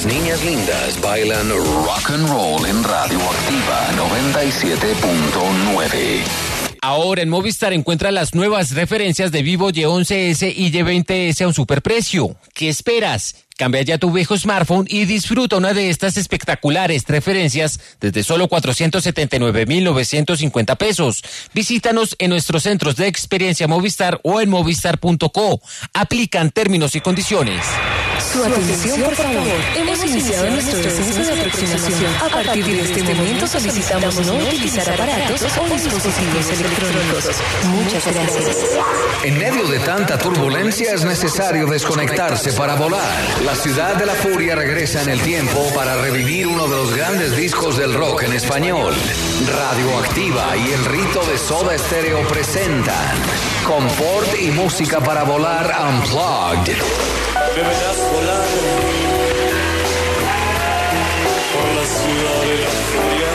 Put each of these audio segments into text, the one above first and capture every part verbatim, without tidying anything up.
Las niñas lindas bailan rock and roll en Radioactiva noventa y siete punto nueve. Ahora en Movistar encuentra las nuevas referencias de Vivo Y once ese y Y veinte ese a un superprecio. ¿Qué esperas? Cambia ya tu viejo smartphone y disfruta una de estas espectaculares referencias desde solo cuatrocientos setenta y nueve mil novecientos cincuenta pesos. Visítanos en nuestros centros de experiencia Movistar o en movistar punto co. Aplican términos y condiciones. Su atención, por favor. Hemos iniciado nuestro descenso de aproximación. A partir de este momento solicitamos no utilizar aparatos o dispositivos electrónicos. Muchas gracias. En medio de tanta turbulencia es necesario desconectarse para volar. La ciudad de la furia regresa en el tiempo para revivir uno de los grandes discos del rock en español. Radioactiva y el Rito de Soda Stereo presentan Confort y música para volar Unplugged. Deberás volar por la ciudad de la furia.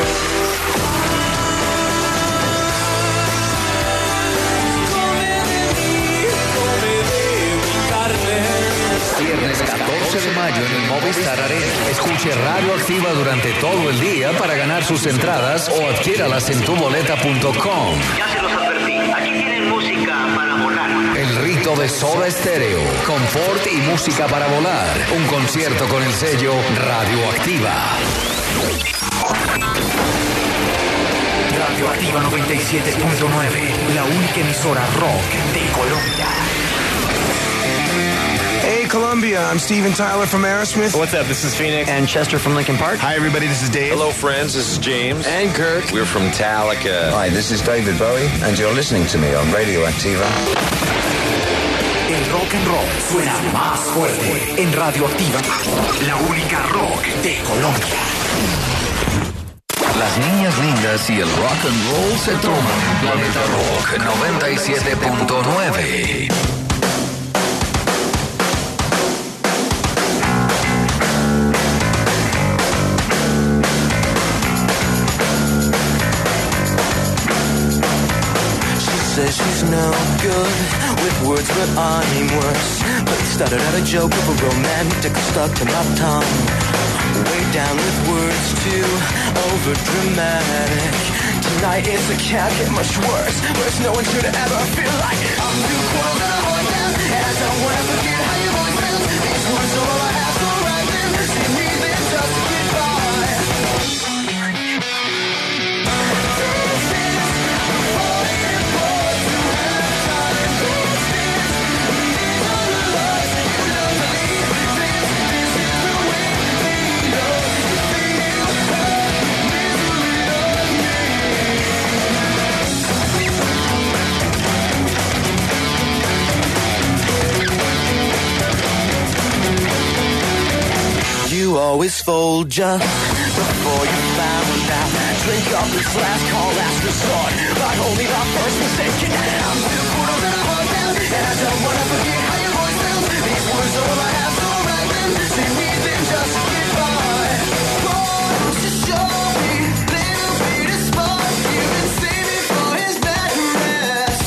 Come de mí, come de mi carne. Viernes catorce de mayo en el Movistar Arena. Escuche Radioactiva durante todo el día para ganar sus entradas o adquiéralas en tu boleta punto com. Ya se los advertí, aquí tienen música para volar. El Rito de Soda Stereo, Confort y música para volar. Un concierto con el sello Radioactiva. Radioactiva noventa y siete punto nueve, la única emisora rock de Colombia. Hey, Colombia, I'm Steven Tyler from Aerosmith. What's up? This is Phoenix. And Chester from Linkin Park. Hi, everybody. This is Dave. Hello, friends. This is James. And Kurt. We're from Metallica. Hi, this is David Bowie, and you're listening to me on Radioactiva. El rock and roll suena más fuerte en Radioactiva, la única rock de Colombia. Las niñas lindas y el rock and roll se toman en Planeta Rock noventa y siete punto nueve. Says she's no good with words, but I'm worse. But it started out a joke of a romantic stuck to my tongue. Way down with words too over dramatic. Tonight it's a can't get much worse. Worse, no one should ever feel like I'm too cold to hold down. And I don't wanna forget how you always felt. These words are all I have to write them. See me then just to get by. You always fold just before you found out. Drink up this last call, last resort, but only the first mistake. I'm too cool to hold down, and I don't wanna forget how your voice sounds. These words are all I have to write them. See me then just to get by. Won't you show me little bit of spark? You can save me for his bad rest.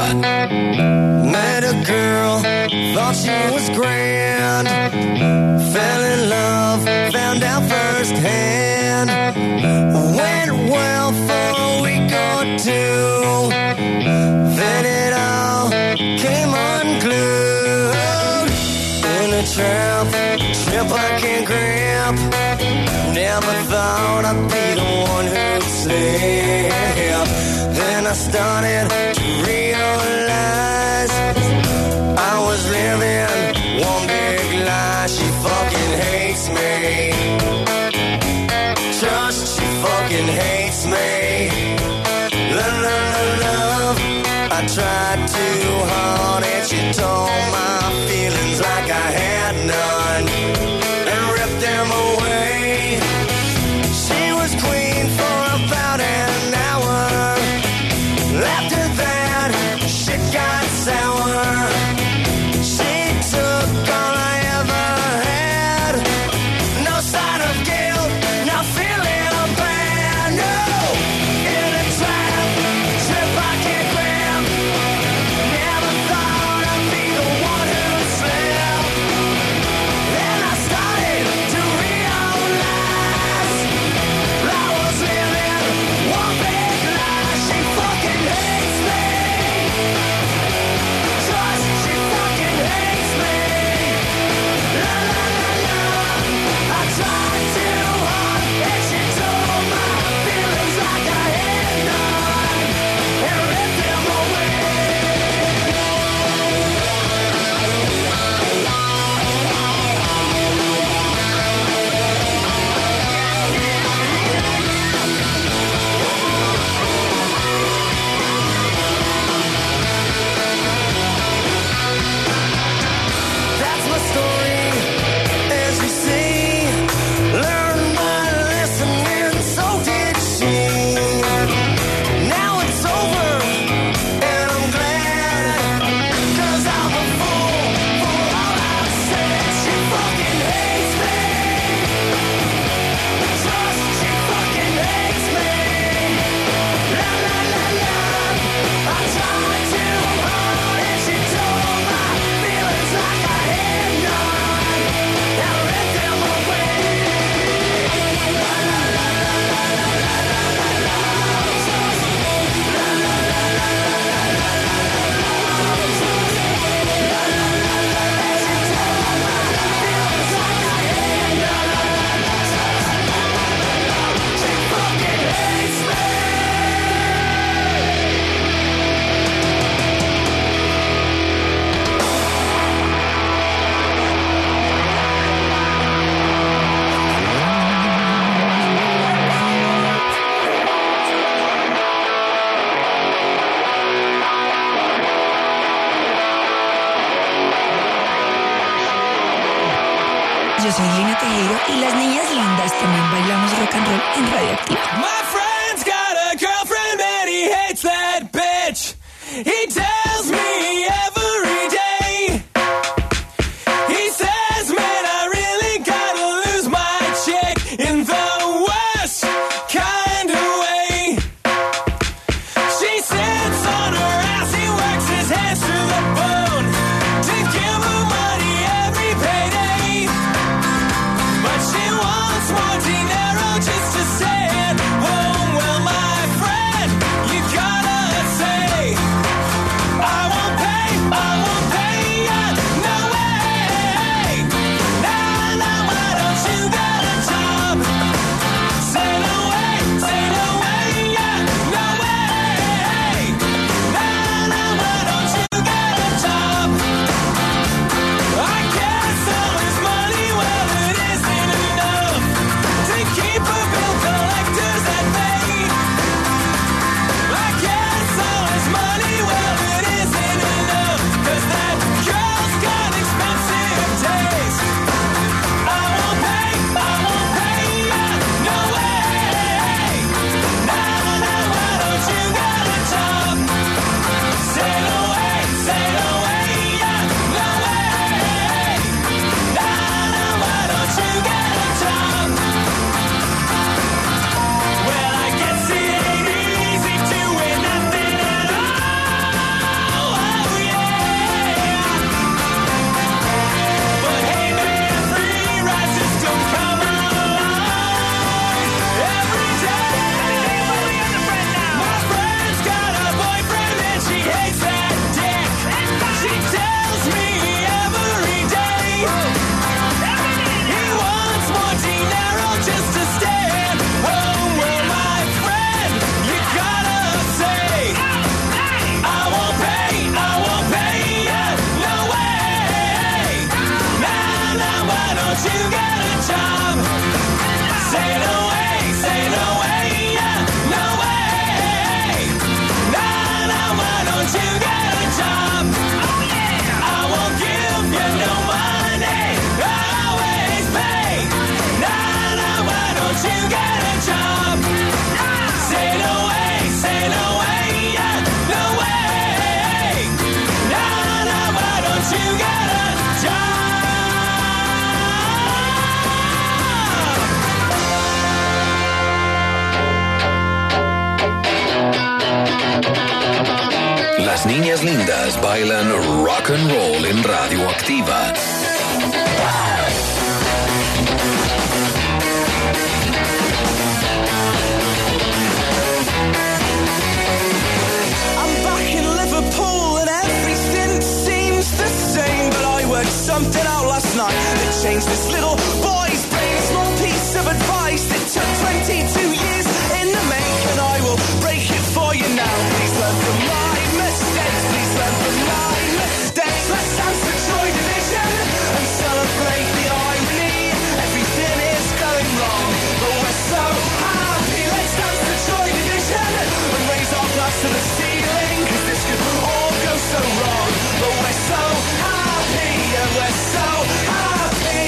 Met a girl, thought she was grand. Fell in love, found out firsthand. Went well for a week or two. Then it all came unglued. In a trap, trip I can't grab. Never thought I'd be the one who'd slip. Then I started to realize I was living one big lie. She fucking hates me. Just she fucking hates me. Love, love, love. I tried too hard and she told my feelings like I had none and ripped them away. She was queen for about an hour. After that, shit got sour. She took all I ever had. No sign of guilt, no feeling bad. No, in a trap, trip I can't grab. Never thought I'd be the one who'd slip. Then I started to realize I was living one big lie. She fucking hates me. Trust, she fucking hates me. La la la la. I tried too hard and she told my feelings like I had none and ripped them away. That's my story, as you see. Learned my lesson and so did she. Now it's over and I'm glad, 'cause I'm a fool for all I've said. She fucking hates me. Trust, she fucking hates me. La la la la. I tried too hard and she told my feelings like I had none and ripped them away. La la la la la la la la la. Trust, la la la la la la la la la. Trust, la la la la la. And she told my feelings like I had none. Trust, she fucking hates me. Yo soy Lina Tejero y las niñas lindas también bailamos rock and roll en Radioactiva. My friend's got a girlfriend and he hates that bitch. He tells me every day. He says, man, I really gotta lose my chick in the worst kind of way. She sits on her ass, he works his hands to the bone to give her money every payday. But she wants more dinero just to stay at home. Well, my friend, you gotta say, I want lindas bailan rock and roll en Radioactiva. Something out last night that changed this little boy's brain. A small piece of advice that took twenty-two years in the making. I will break it for you now. Please learn from my mistakes. Please learn from my mistakes. Let's dance to Joy Division and celebrate the irony. Everything is going wrong, but we're so happy. Let's dance to Joy Division and raise our glass to the ceiling, 'cause this could all go so wrong, but we're so happy. We're so happy.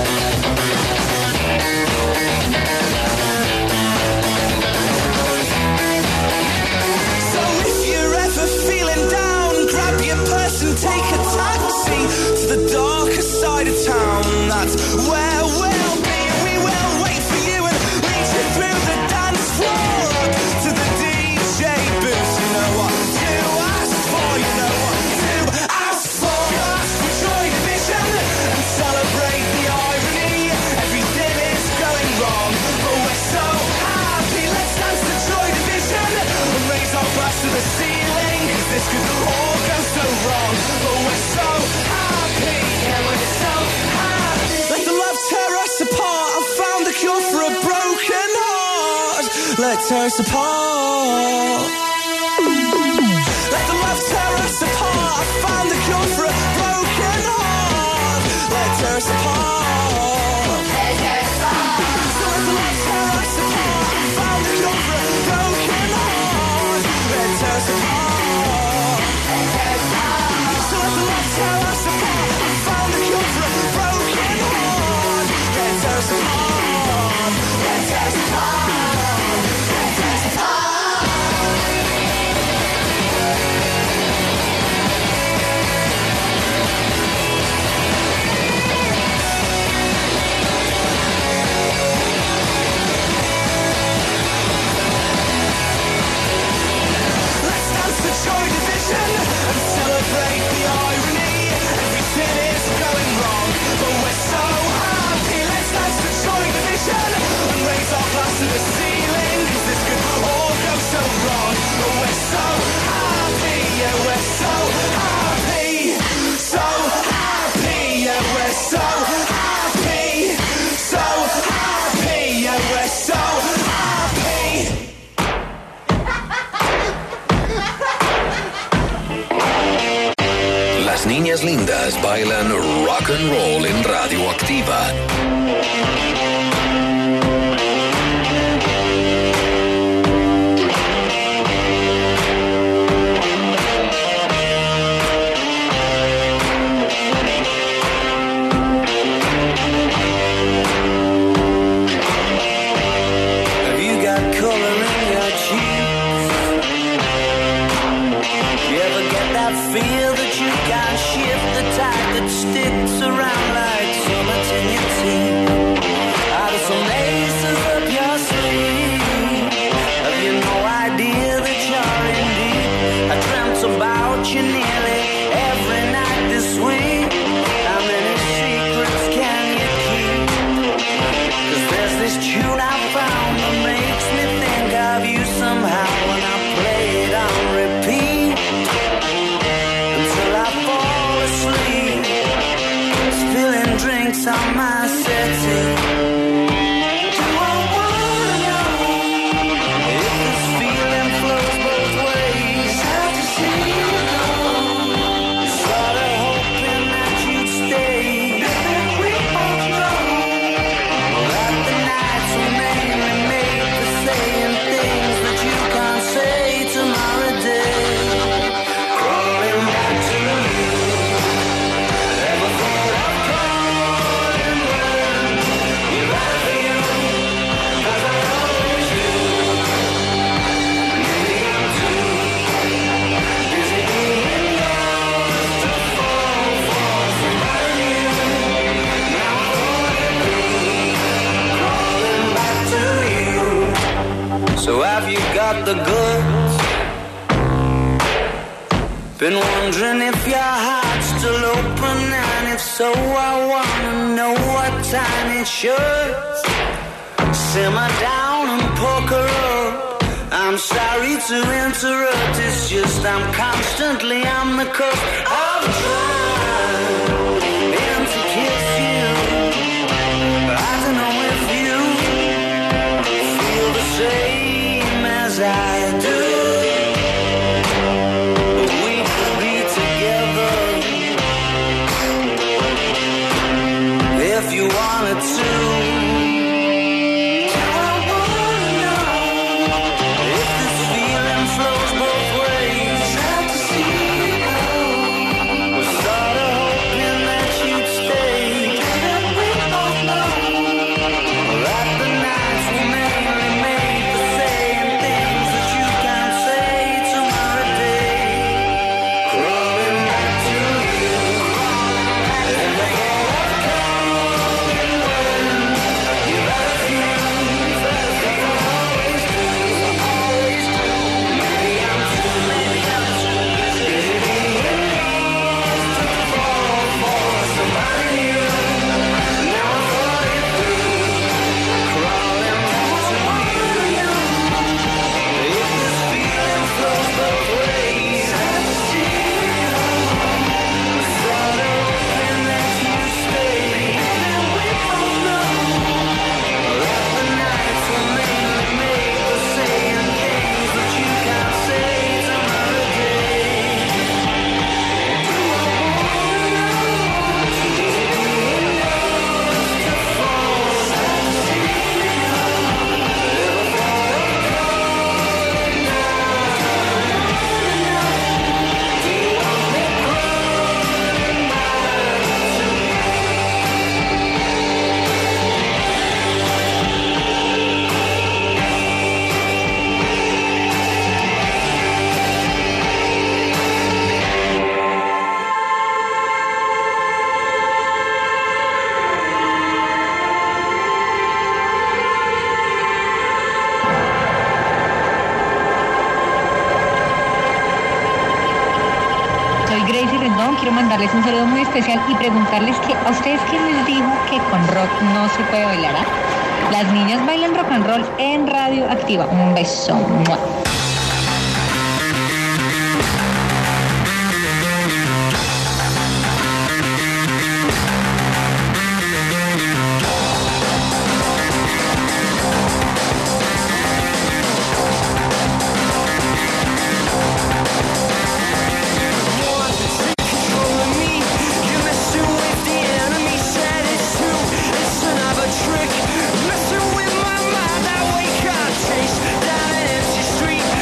So if you're ever feeling down, grab your purse and take a taxi to the darker side of town. That's where we'll be. We will wait for you and lead you through the dance floor up to the D J booth. You know what to ask for. You know what to ask for. Ask for Joy Division and celebrate the irony. Everything is going wrong, but we're so happy. Let's dance to Joy Division and raise our glass to the ceiling, 'cause this could all go so wrong, but we're so happy. Yeah, we're so happy. Let the love tear us apart. I found the cure for a broken heart. Let tear us apart. Let the love tear us apart. I found the cure for a broken heart. Let tear us apart. Let tear us apart. So let the love tear us apart. I found the cure for a broken heart. Let tear us apart. Let tear us apart. So let the love tear us apart. I found the cure for a broken heart. Let tear us apart. Let tear us apart. Let tear us apart. Joy Division and celebrate the irony. Everything is going wrong, but we're so happy. Let's dance to Joy Division and raise our glass to the ceiling, 'cause this could all go so wrong, but we're so happy. Yeah, we're so happy. So happy. Yeah, we're so happy. So happy. Yeah, we're so happy. Las niñas lindas bailan rock and roll en Radioactiva. Have you got color in your cheeks? You ever get that feel that you can't shift, the tide that sticks around like so much in your teeth? Out of some aces up your sleeve, have you no idea that you're in deep? I dreamt about you nearly every night this week. How many secrets can you keep? 'Cause there's this tune I found that makes me think of you somehow when I play it on repeat until I fall asleep, spilling drinks on my settee. Do I wanna know if this feeling flows both ways? Hard to see, sort of hoping that you'd stay. We both know that the nights were mainly made for saying things that you can't say tomorrow day. Crawling back to you. Ever thought of calling when you're out of you? 'Cause I always do. Maybe I'm too busy being yours to fall for somebody new. Now I'm falling through, crawling back to you. So have you got the goods? Been wondering if your heart's still open, and if so, I wanna know what time it should. Simmer down and poker up. I'm sorry to interrupt, it's just I'm constantly on the cusp of trying to kiss you. I don't know if you feel the same as I do. If you wanted to, I wanna know if this feeling flows both ways. Sad to see you go. Was sort of hoping that you'd stay. And we both know that the nights were mainly made for saying things that you can't say tomorrow day. Crawling back to you, and the quiero mandarles un saludo muy especial y preguntarles que a ustedes quién les dijo que con rock no se puede bailar, ¿ah? Las niñas bailan rock and roll en Radio Activa. Un beso. ¡Mua! Trick, messing with my mind, I wake up, chase down an empty street.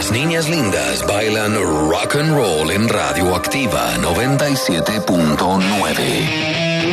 Las niñas lindas bailan rock and roll en Radioactiva noventa y siete punto nueve.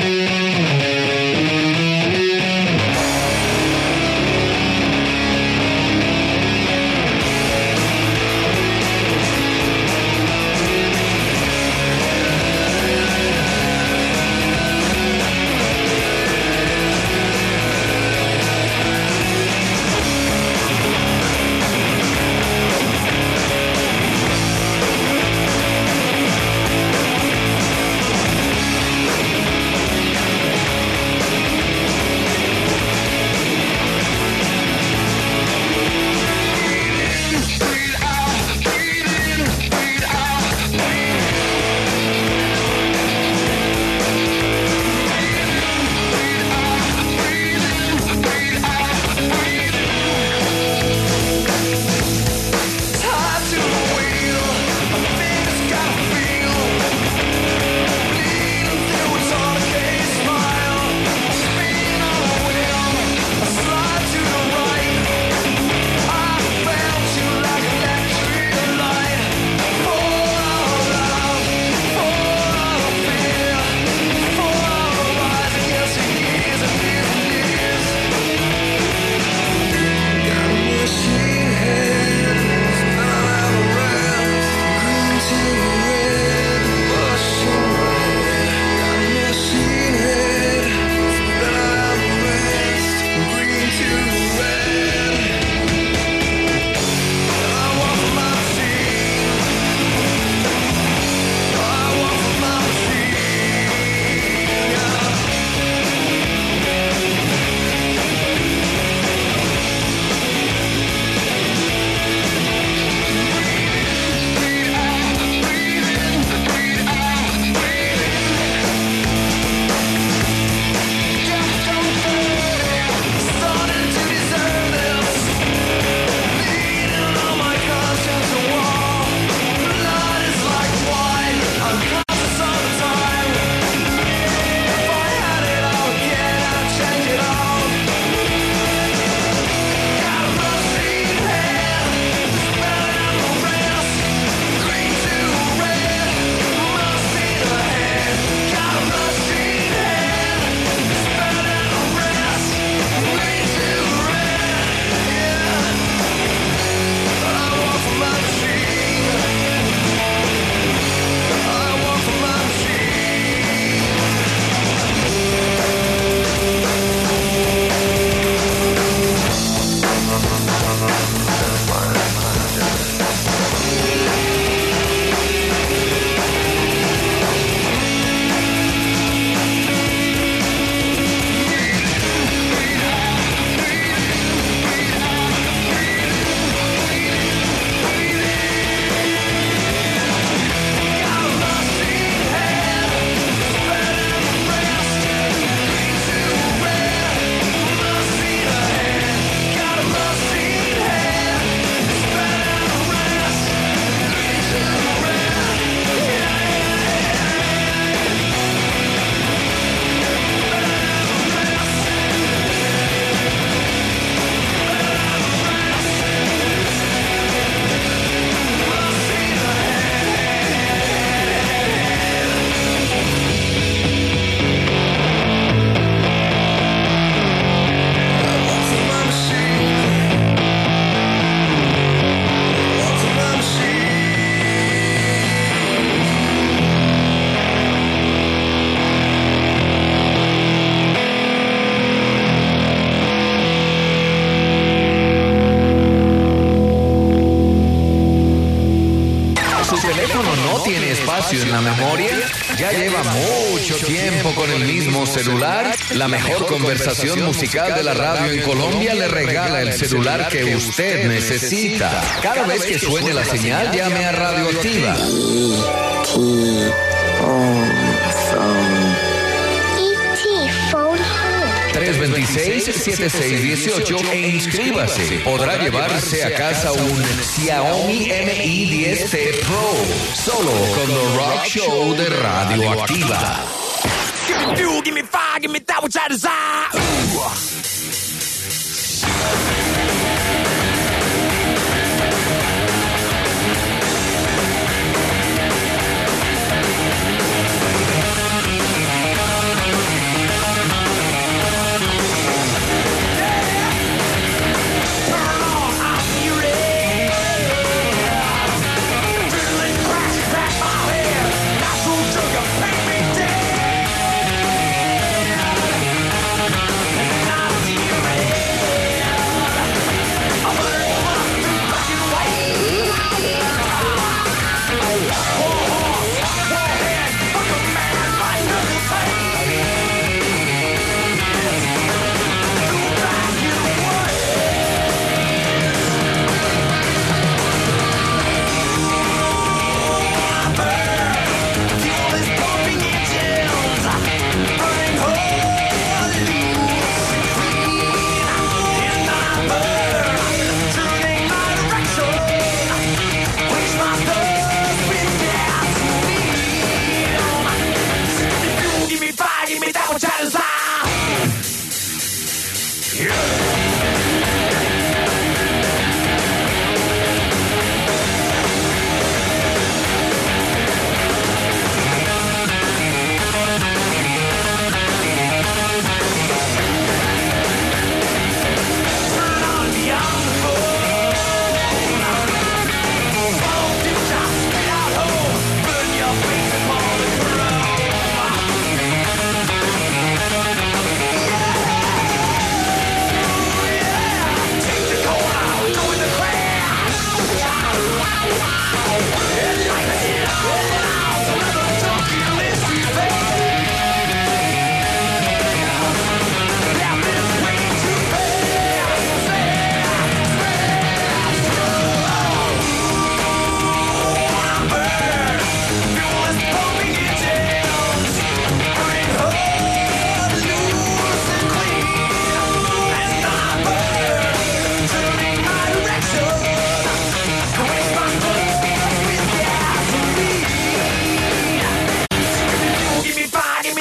En la memoria, ya lleva mucho tiempo con el mismo celular. La mejor conversación musical de la radio en Colombia le regala el celular que usted necesita. Cada vez que suene la señal, llame a Radioactiva. tres dos seis, siete seis uno ocho e inscríbase. Podrá llevarse a casa un Xiaomi Mi diez T Pro. Solo con The Rock Show de Radioactiva. Give me fuel, give me fire, give me that which I desire.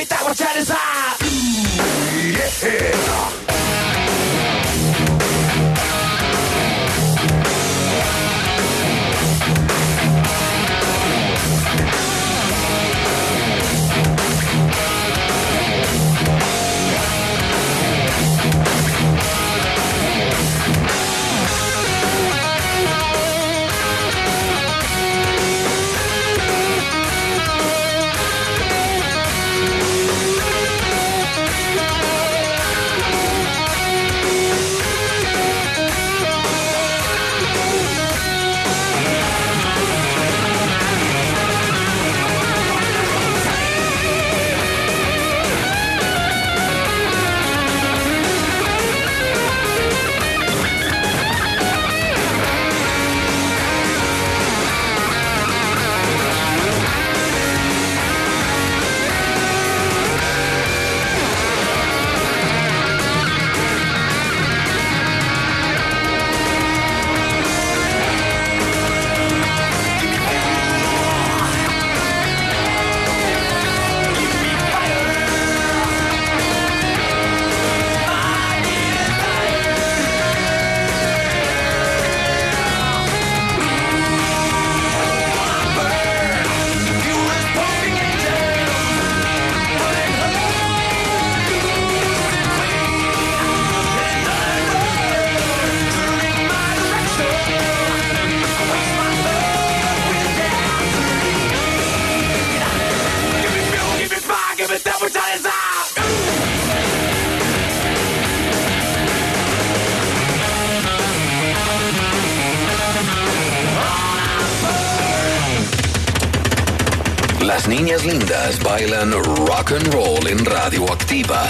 me that what that is hot. Yeah. Las niñas lindas bailan rock and roll en Radioactiva.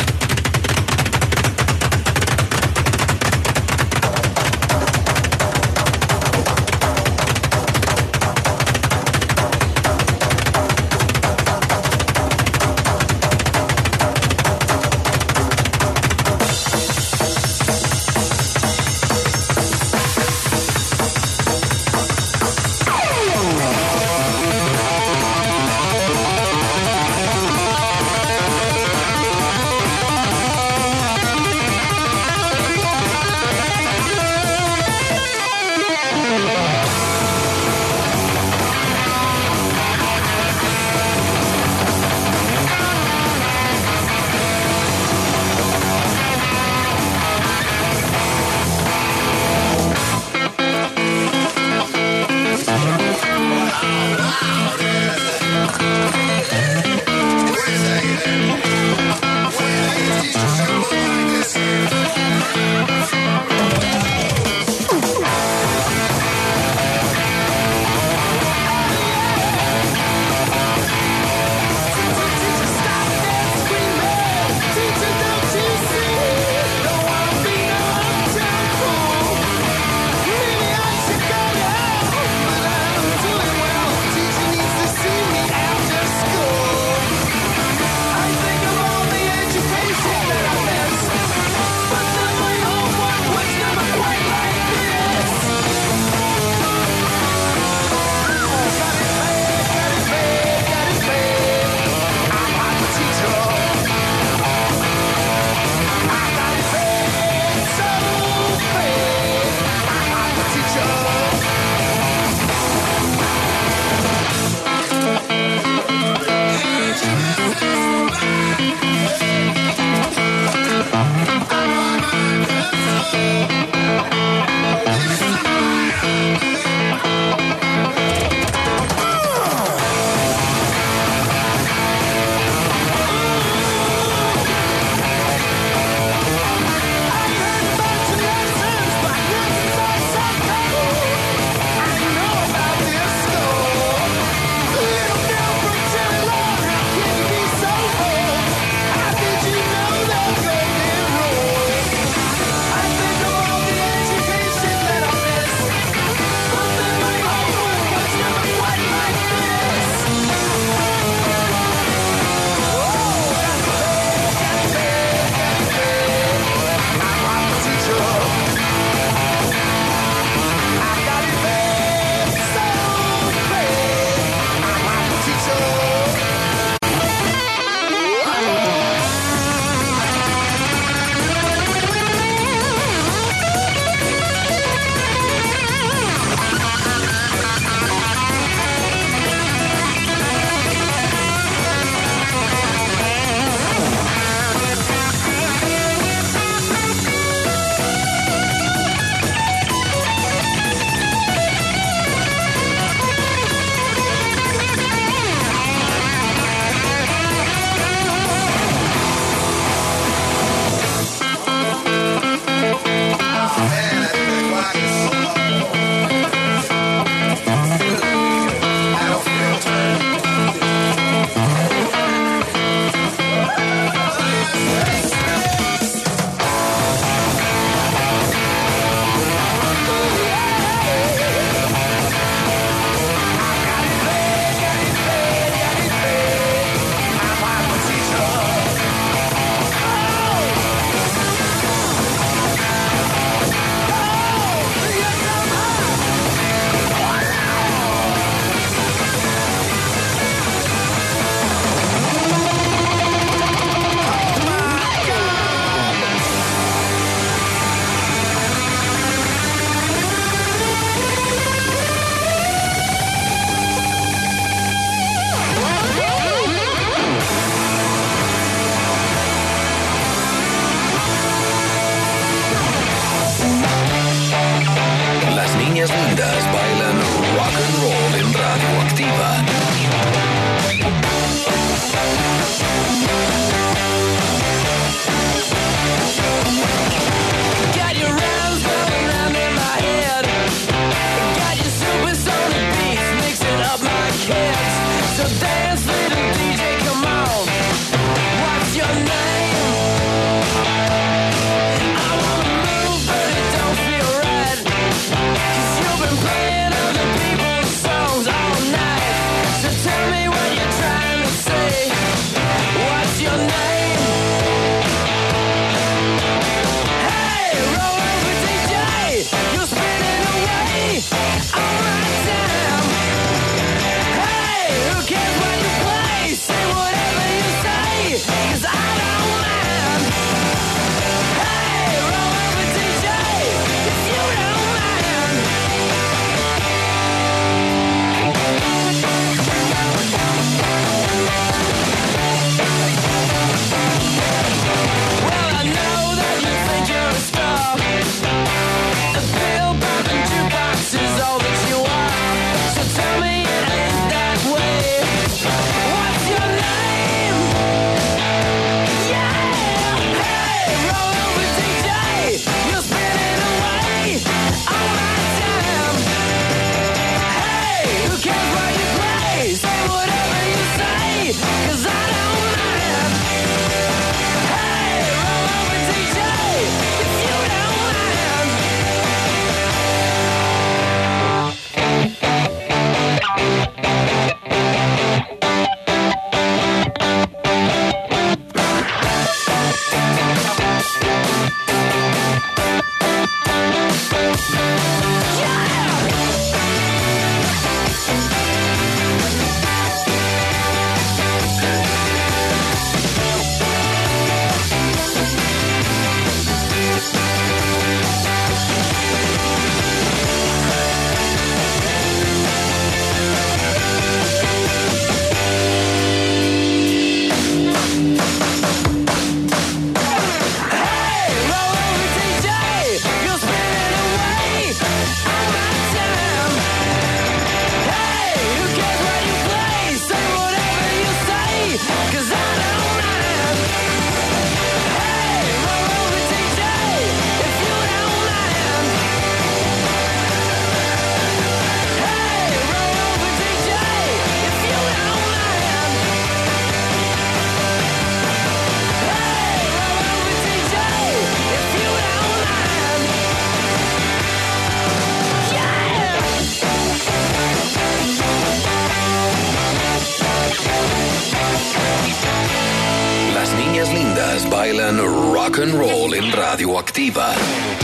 bailan rock and roll en Radioactiva.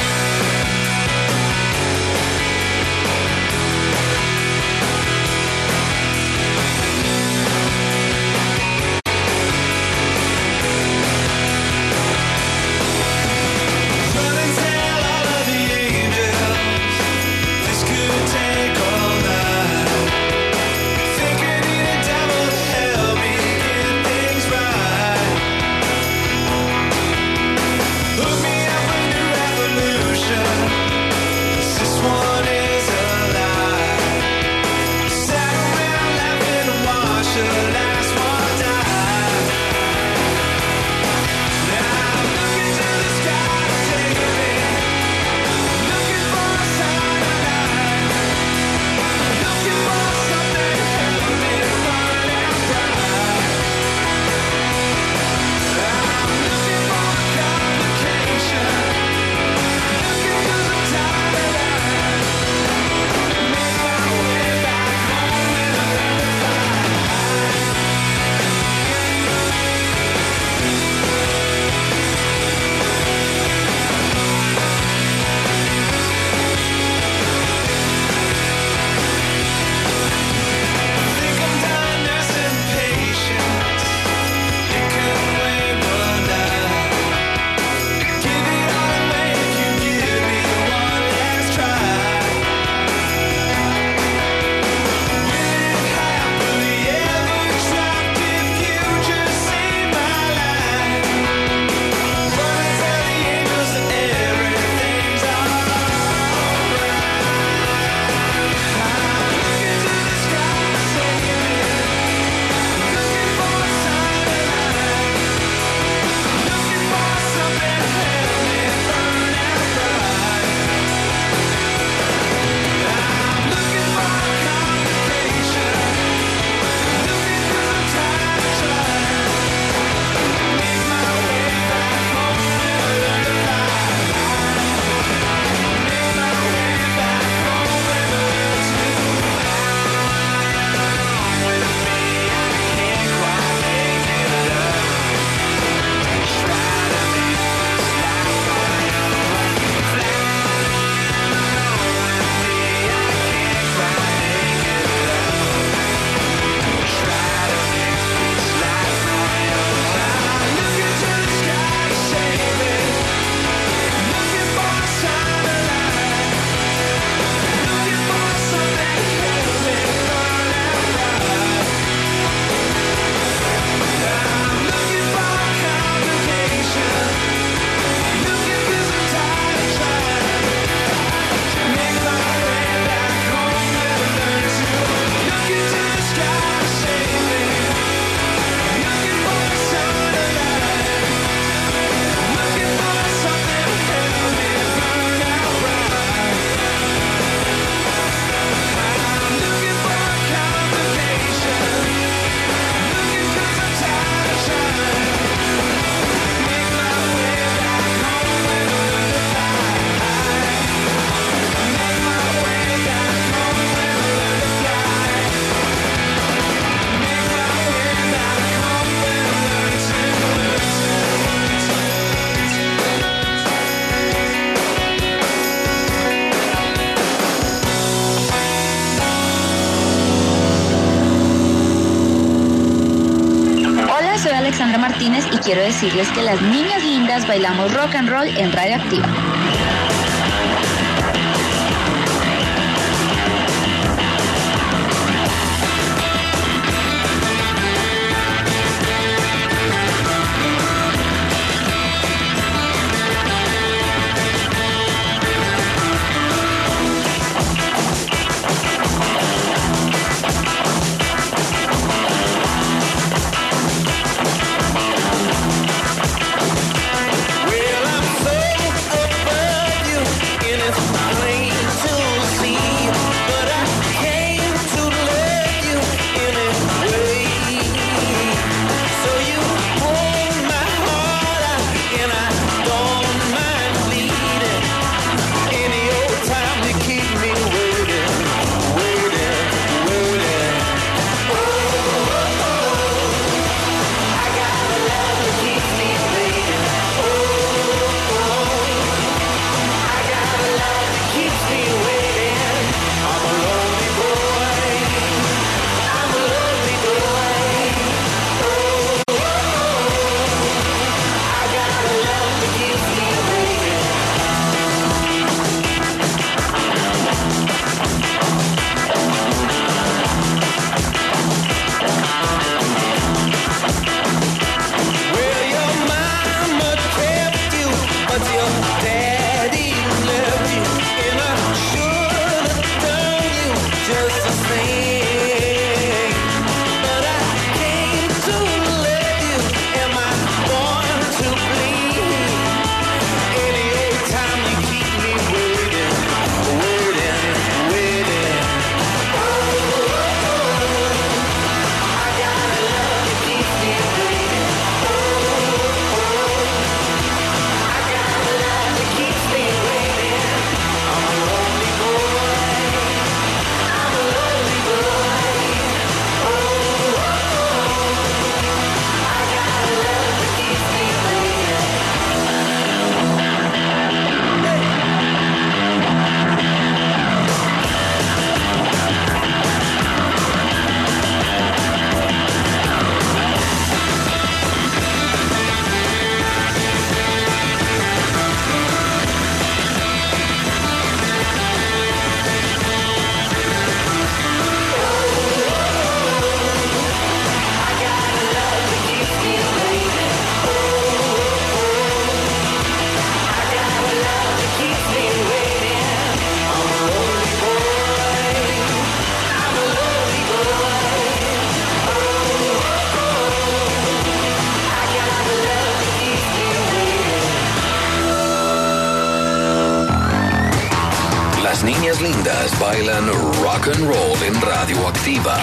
Alexandra Martínez y quiero decirles que las niñas lindas bailamos rock and roll en Radioactiva. Well, I'm so up niñas lindas bailan rock and roll en Radioactiva.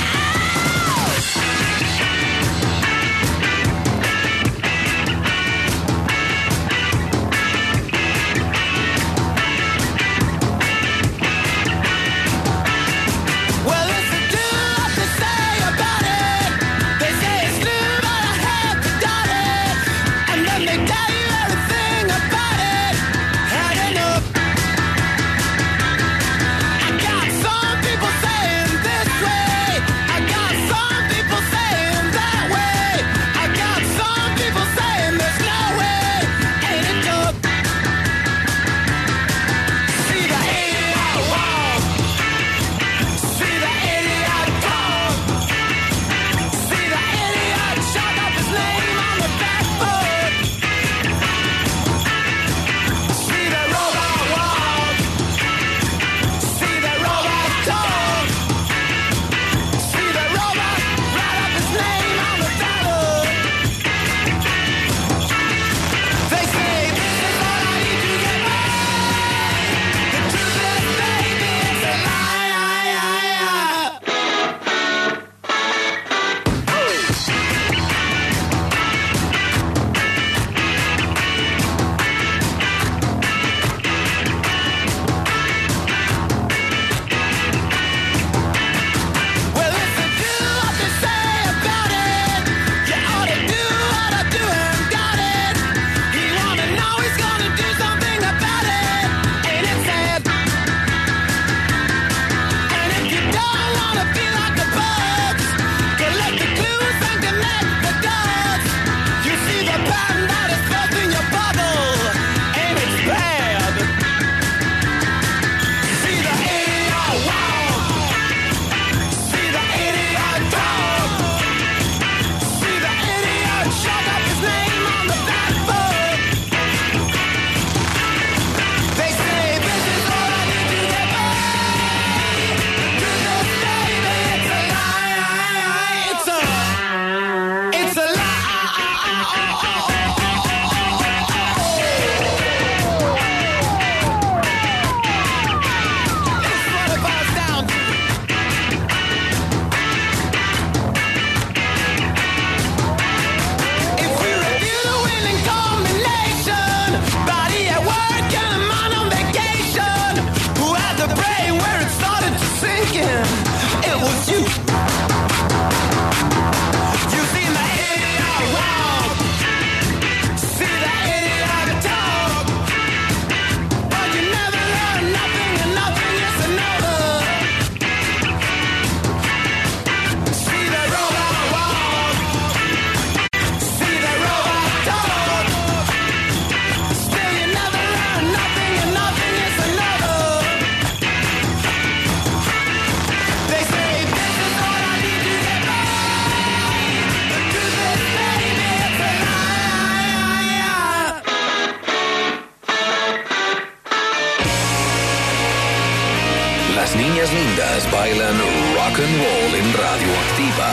Las niñas lindas bailan rock and roll en Radioactiva.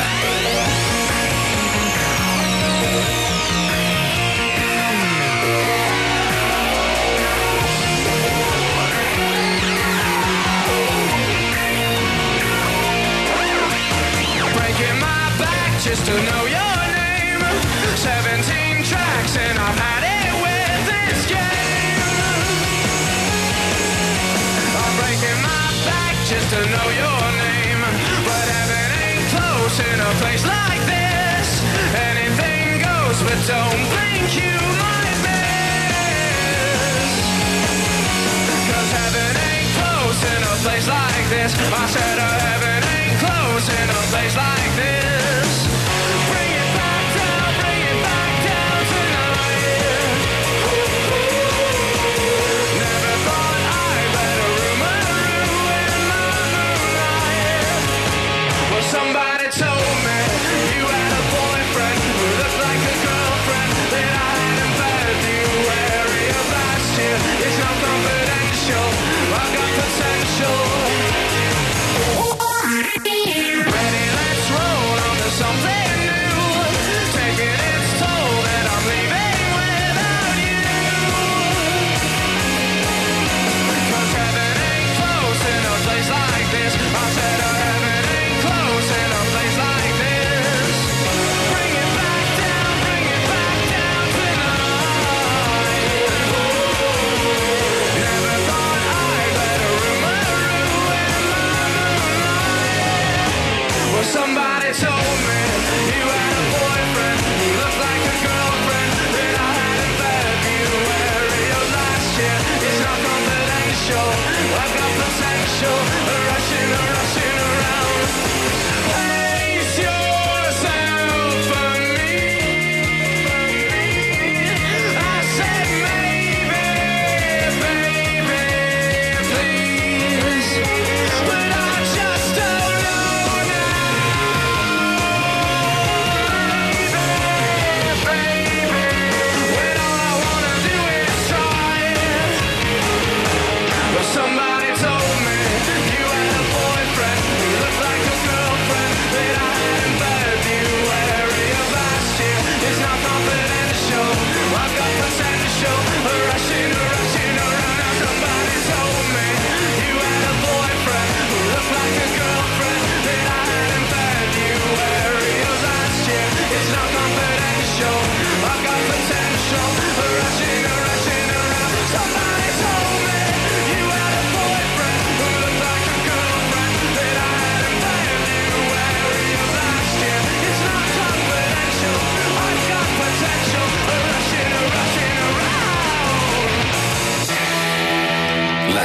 Breaking my back just to know your name. Seventeen tracks and I've had it with this game. I'm breaking my back just to know your name. But heaven ain't close in a place like this. Anything goes, but don't blink, you might miss. Cause heaven ain't close in a place like this. I said uh, heaven ain't close in a place like this. Bring it back down, bring it back down tonight. Never thought I'd let a rumor ruin my moonlight. Well, somebody told me you had a boyfriend who looked like a girlfriend that I hadn't met. You wary of last year. It's not confidential. I've got potential. Ready, let's roll.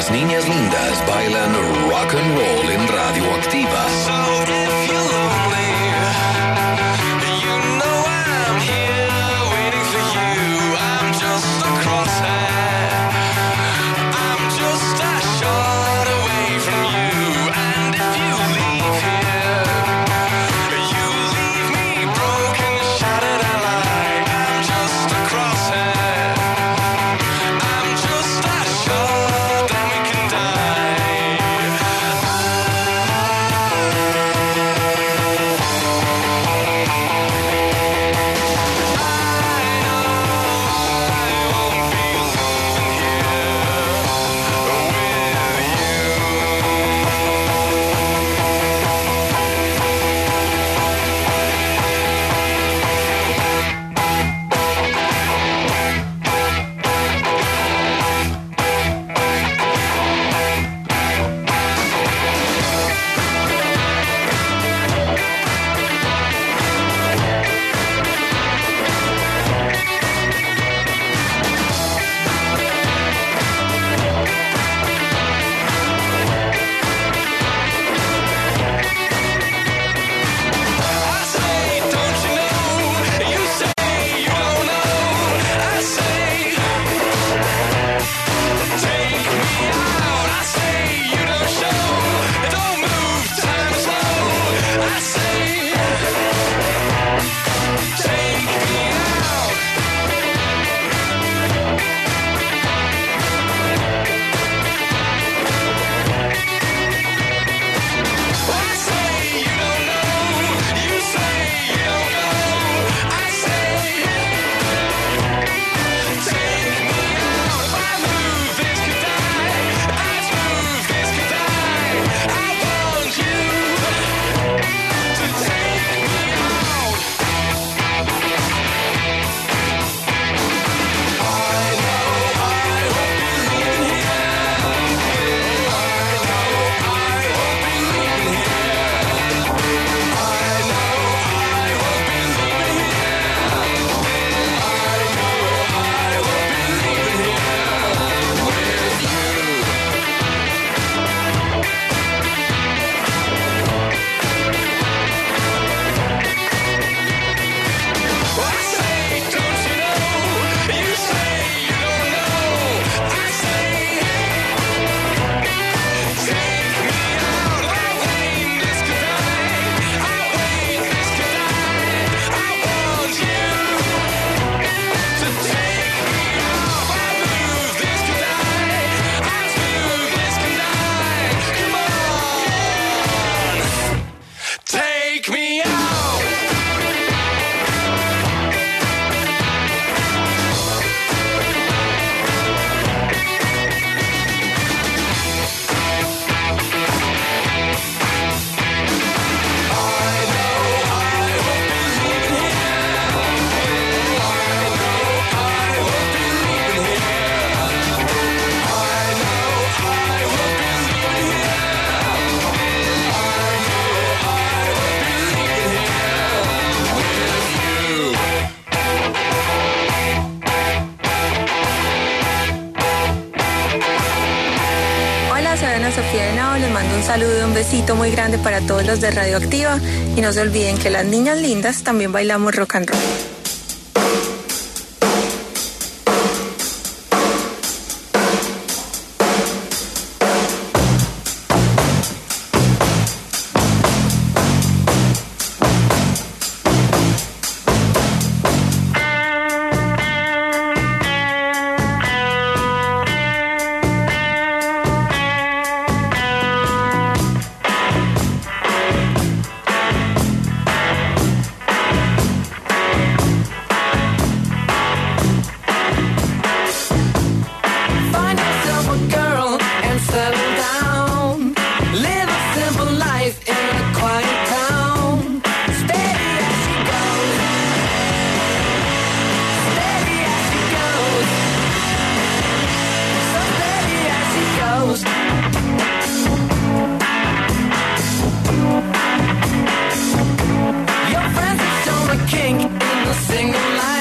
Las niñas lindas bailan rock and roll en Radioactiva. Un saludo, un besito muy grande para todos los de Radioactiva y no se olviden que las niñas lindas también bailamos rock and roll. King in the single line.